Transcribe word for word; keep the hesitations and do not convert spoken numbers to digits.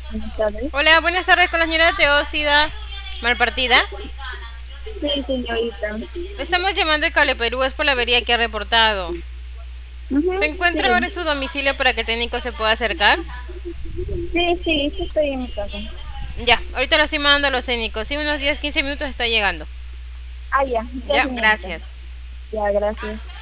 Buenas tardes. Hola, buenas tardes con la señora Teósida Malpartida. Sí, señorita. Estamos llamando de Cable Perú, es por la avería que ha reportado. ¿Se Ujú, encuentra ahora en sí. su domicilio para que el técnico se pueda acercar? Sí, sí, sí estoy en mi casa. Ya, ahorita lo estoy mandando a los técnicos. Sí, unos diez, quince minutos está llegando. Ah, ya, ya, Ya, señorita. gracias. Ya, gracias.